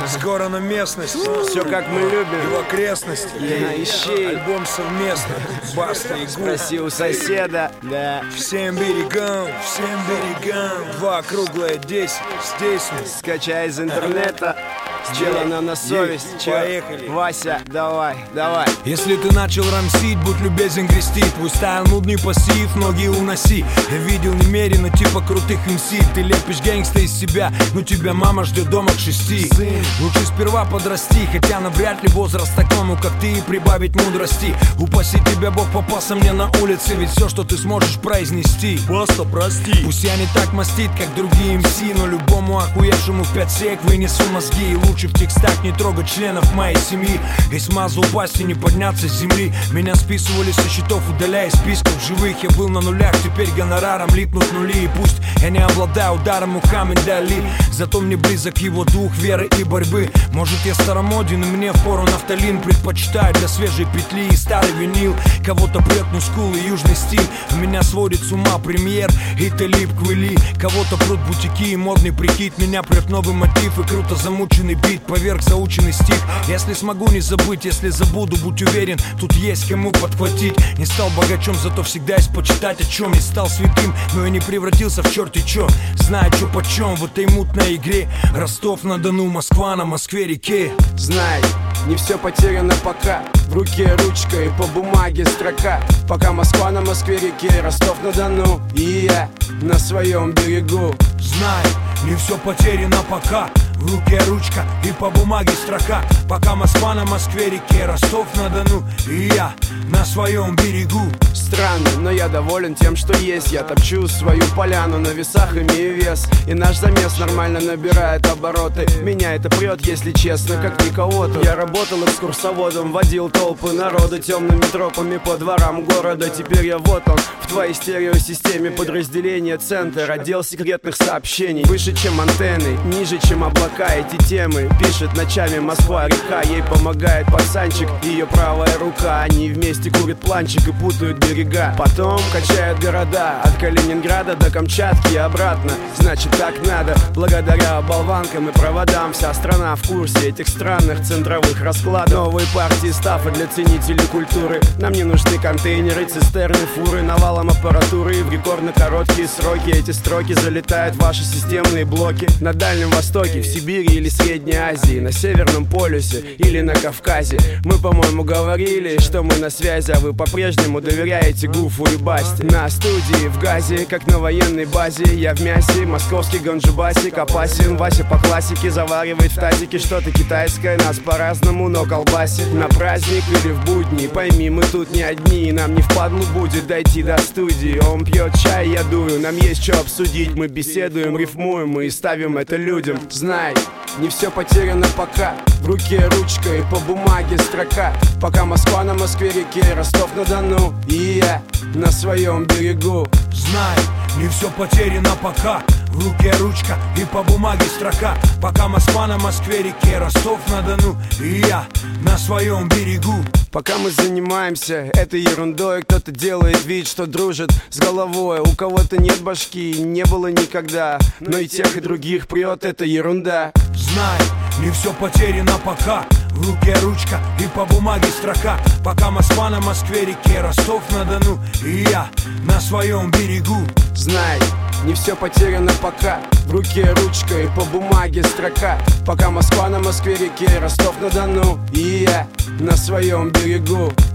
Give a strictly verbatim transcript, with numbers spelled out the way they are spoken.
Скоро на местность. Все как мы любим. И в окрестности. Я ищи. Альбом совместно. Баста и Гуф. Спроси у соседа. Да. Всем берегам, всем берегам. Два круглое десять. Здесь мы. Скачай из интернета. Сделано на совесть. Ей, Чё? поехали. Вася, давай, давай. Если ты начал рамсить, будь любезен грести. Твой стайл нудный пассив, ноги уноси. Я видел немерено, типа крутых эм си. Ты лепишь гэнгста из себя, но тебя мама ждет дома к шести. Лучше сперва подрасти, хотя навряд ли возраст такому, как ты, и прибавить мудрости. Упаси тебя Бог, попался мне на улице, ведь все, что ты сможешь произнести. Просто прости. Пусть я не так мастит, как другие эм си, но любому охуевшему в пять сек вынесу мозги. И лучше в текстах не трогать членов моей семьи. И смазу упасть и не подняться с земли. Меня списывали со счетов, удаляя из списков живых. Я был на нулях, теперь гонораром липнут нули. И пусть я не обладаю ударом Мухаммеда Али, зато мне близок его дух веры и борьбы. Может, я старомоден, и мне впору нафталин. Предпочитаю для свежей петли и старый винил. Кого-то прет мускул и южный стиль. Меня сводит с ума премьер и Талиб Квели. Кого-то прут бутики и модный прикид. Меня прет новый мотив и круто замученный бит поверх заученный стих. Если смогу не забыть, если забуду, будь уверен, тут есть кому подхватить. Не стал богачом, зато всегда есть почитать о чем. Не стал святым, но я не превратился в черти чё. Знаю, чё почем в этой мутной игре. Ростов-на-Дону, Москва на Москве-реке. Знай, не все потеряно пока. В руке ручка и по бумаге строка. Пока Москва на Москве-реке, Ростов-на-Дону и я на своем берегу. Знай, не все потеряно пока. В руке ручка и по бумаге строка. Пока Москва на Москве-реке, Ростов-на-Дону и я на своем берегу. Странно, но я доволен тем, что есть. Я топчу свою поляну, на весах имею вес. И наш замес нормально набирает обороты. Меня это прет, если честно, как никого-то. Я работал экскурсоводом, водил толпы народа темными тропами по дворам города. Теперь я вот он, в твоей стереосистеме. Подразделение центр, отдел секретных сообщений. Выше, чем антенны, ниже, чем облака. Эти темы пишет ночами Москва-река. Ей помогает пацанчик, ее правая рука. Они вместе курят планчик и путают берега. Потом качают города от Калининграда до Камчатки и обратно. Значит, так надо. Благодаря болванкам и проводам вся страна в курсе этих странных центровых раскладов. Новые партии стафа для ценителей культуры. Нам не нужны контейнеры, цистерны, фуры. Навалом аппаратуры и в рекордно короткие сроки эти строки залетают в ваши системные блоки. На Дальнем Востоке, в Сибири или Средней Азии, на Северном полюсе или на Кавказе. Мы, по-моему, говорили, что мы на связи, а вы по-прежнему доверяете Гуфу и Басте. На студии в Газе, как на военной базе. Я в мясе, московский ганджубасик опасен. Вася по классике заваривает в тазике что-то китайское. Нас по-разному, но колбасит. На праздник или в будни, пойми, мы тут не одни. Нам не впадлу будет дойти до студии. Он пьет чай, я дую, нам есть что обсудить. Мы беседуем, рифмуем и ставим это людям. Знай, не все потеряно пока. В руке ручка и по бумаге строка. Пока Москва на Москве-реке, Ростов-на-Дону и я на своем берегу. Знай, не все потеряно пока. В руке ручка и по бумаге строка. Пока Москва на Москве-реке, Ростов-на-Дону и я на своем берегу. Пока мы занимаемся этой ерундой, кто-то делает вид, что дружит с головой. У кого-то нет башки, не было никогда. Но и тех, и других прет эта ерунда. Знай, не все потеряно пока. В руке ручка и по бумаге строка. Пока Москва на Москве-реке, Ростов-на-Дону и я на своем берегу. Знай, не все потеряно пока. В руке ручка и по бумаге строка. Пока Москва на Москве-реке, Ростов-на-Дону и я на своем берегу.